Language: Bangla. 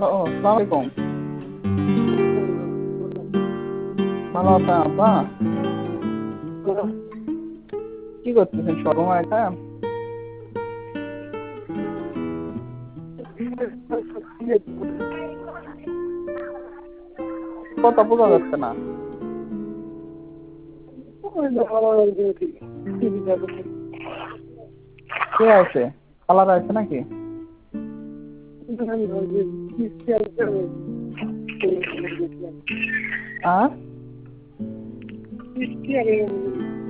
ও আসসালামু আলাইকুম। ভালো আছেন আপা? কি করতেছেন শর্মা এটা? কথা বোঝা যাচ্ছে না। কে আছে? খালারা আছে নাকি? আর